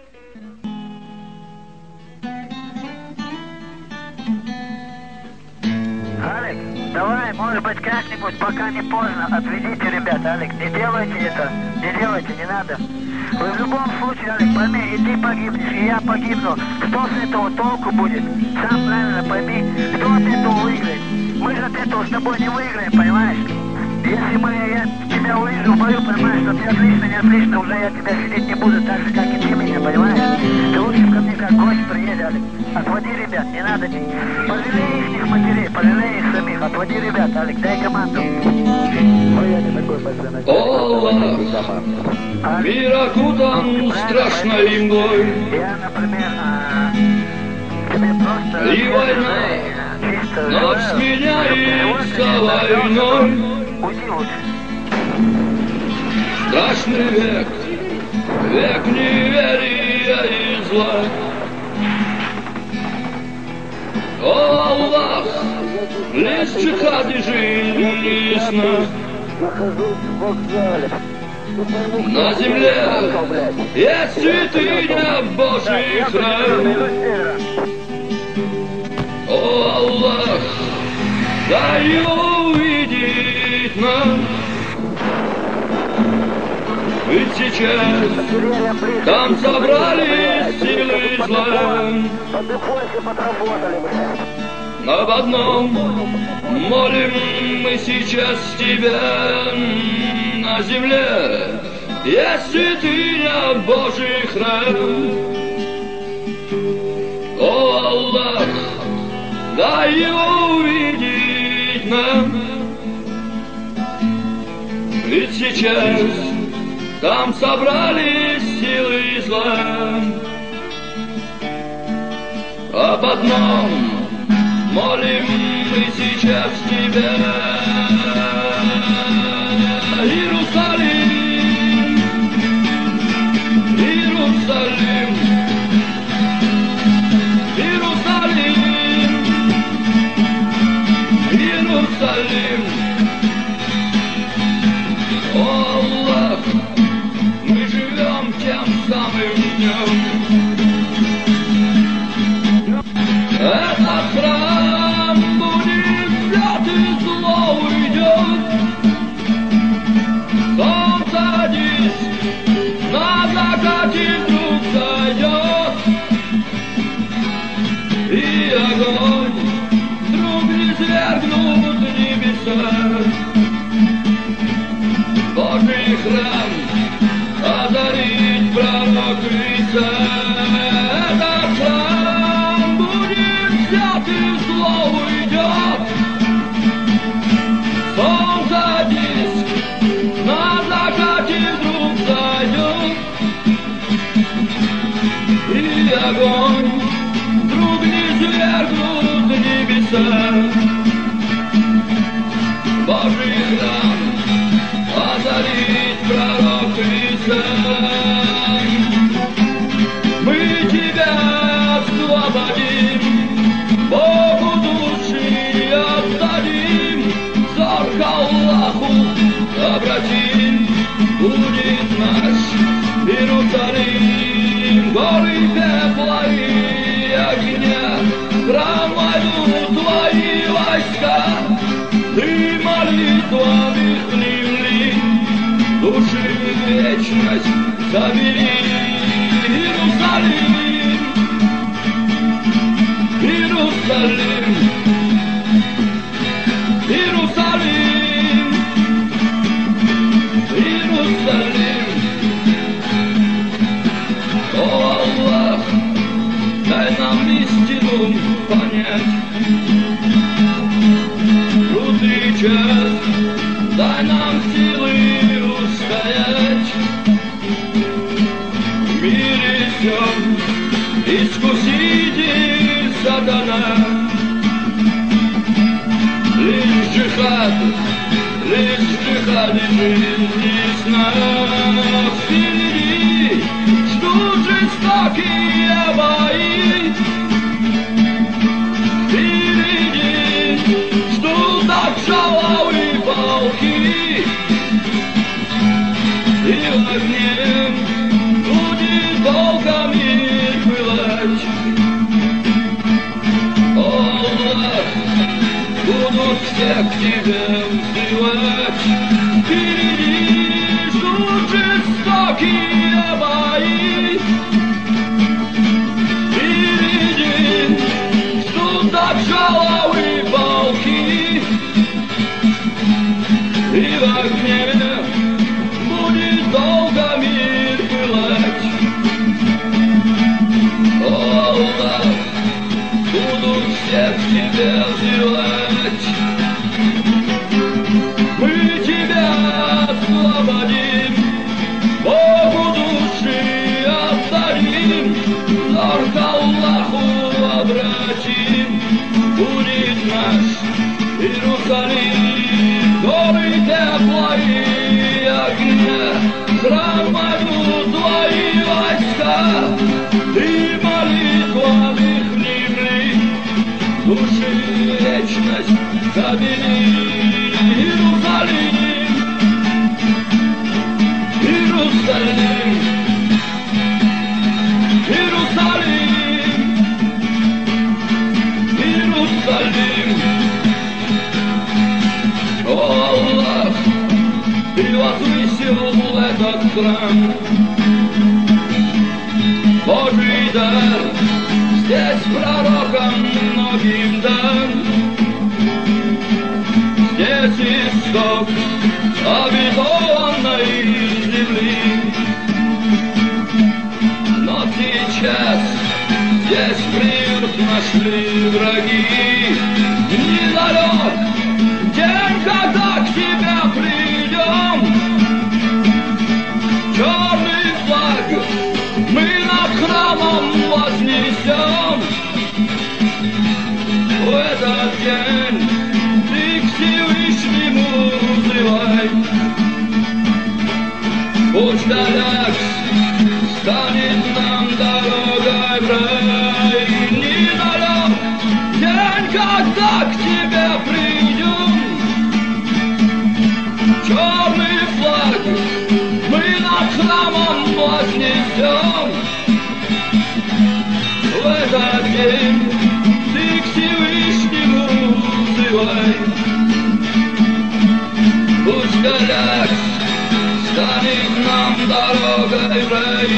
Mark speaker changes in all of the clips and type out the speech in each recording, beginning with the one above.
Speaker 1: Алик, давай, может быть, как-нибудь, пока не поздно, отведите ребят, Алик, не делайте это, не делайте, не надо. Вы в любом случае, Алик, пойми, и ты погибнешь, и я погибну. Что с этого толку будет? Сам правильно пойми, кто от этого выиграет? Мы же от этого с тобой не выиграем, понимаешь? Если я тебя увижу в бою, понимаешь, что ты отлично, не отлично, уже я тебя сидеть не буду, так же, как и ты меня, понимаешь? Ты лучше ко мне как гость приедь, Алик. Отводи ребят, не надо. Пожалей их матерей, пожалей их самих. Отводи ребят, Алик, дай команду.
Speaker 2: Аллах, мир окутан страшной мглой.
Speaker 1: Я, например, тебе просто...
Speaker 2: И война над сменяется войной.
Speaker 1: Уйди лучше.
Speaker 2: Страшный век, век неверия и зла. О, Аллах, лишь джихад и жизнь и сна. На земле есть святыня Божий храм. О, Аллах, дай его увидеть нам. Ведь сейчас там собрались силы зла. Об одном молим мы сейчас тебя. На земле есть святыня Божий храм. О, Аллах, дай его увидеть нам. Ведь сейчас там собрались силы зла. Об одном молим мы сейчас тебя. Иерусалим, Иерусалим, Иерусалим, Иерусалим. О, Аллах, мы живем тем самым днем. Этот храм будет свят и зло уйдет. Солнце диск на закате вдруг зайдет. И огонь вдруг низвергнут небеса. Божий храм озарит пророк Иса. Этот храм будет свят и зло уйдет. Солнце диск на закате вдруг зайдет. И огонь вдруг низвергнут небеса. Божий храм озарит пророк Иса. Мы тебя освободим, Богу души отдадим, взор к Аллаху обратим. Будет наш Иерусалим, горы пепла и огня, храм войдут твои войска. Ты молитвами хлебли, души в вечность забери. Иерусалим, Иерусалим, Иерусалим, Иерусалим. О, Аллах, дай нам истину понять. Трудный час, дай нам силы устоять. В мире всем искуситель сатана. Лишь джихад и жизнь и сна. Впереди ждут жестокие бои. Впереди ждут обжаловые полки. И в огне будет волками тебя взрывать. Впереди ждут жестокие бои. Впереди ждут обжаловые полки. И в огне будет долго мир пылать. О, Аллах, буду всех тебя взывать. Мы тебя освободим, Богу души отдадим, взор к Аллаху обратим. Будет наш Иерусалим, горы тепла и огня, громадут твои войска, ты молитвами хлебли, души вечность забери. Иерусалим, Иерусалим, Иерусалим, Иерусалим. О, Аллах, ты возвысил этот храм, Божий дар, здесь пророкам многим дан. Здесь исток обетованной земли. Но сейчас здесь приют нашли враги. Недалек день, когда к тебе придем. Черный флаг мы над храмом вознесем. В этот день ты к Всевышнему взывай. Пусть далек станет нам дорогой в рай. Недалек день, когда к тебе придем. Черный флаг мы над храмом вознесем. В этот день ты к Всевышнему взывай. Пусть далек станет нам дорогой в рай.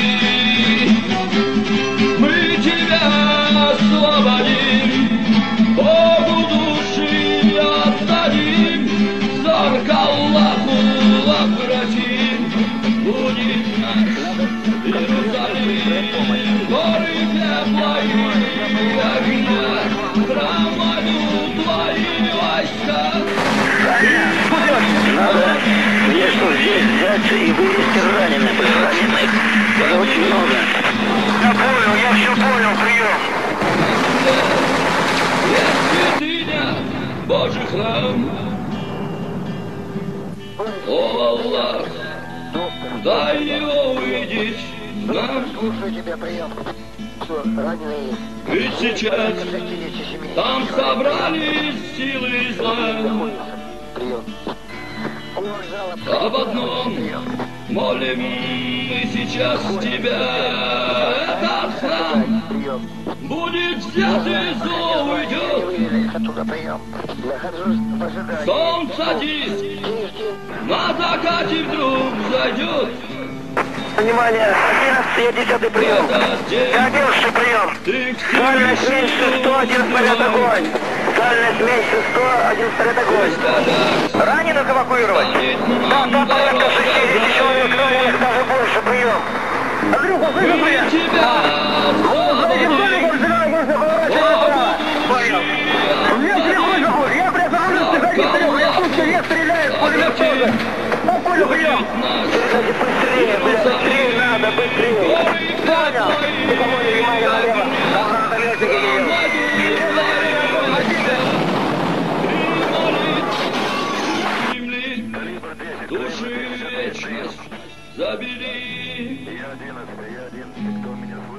Speaker 2: Мы тебя освободим, Богу души отдадим, взор к Аллаху обратим. Будет наш Иерусалим, горы тепла и огня, громадут твои войска.
Speaker 1: Надо мне что, здесь взяться и вывести раненых? Это очень много. Я все понял, прием.
Speaker 2: Есть святыня, Божий храм. О, Аллах, дай его увидеть нам.
Speaker 1: Слушаю тебя, прием. Что, раненые есть?
Speaker 2: Ведь сейчас там собрались силы зла.
Speaker 1: Прием.
Speaker 2: Об одном молим мы сейчас тебя. Этот храм будет взят и зло уйдет. Солнце диск на закате вдруг зайдет.
Speaker 1: Внимание, 11-10 прием. 11 прием. Дальность меньше 100, один снаряд огонь. Дальность меньше 100, один снаряд огонь. Раненых эвакуировать? Да, там порядка 60 человек раненых, даже больше, прием. Андрюха, слышишь меня? Нет, приходишь, я призову, сзади стрел, я тут вверх стреляет, пулемет тоже. Ну, понял, прием. Быстрее, бля, быстрее надо, быстрее. Понял. Ты кому-то внимание налево. Там надо летчики ее.
Speaker 2: Души вечность забери.
Speaker 1: Я 11, кто меня слышит?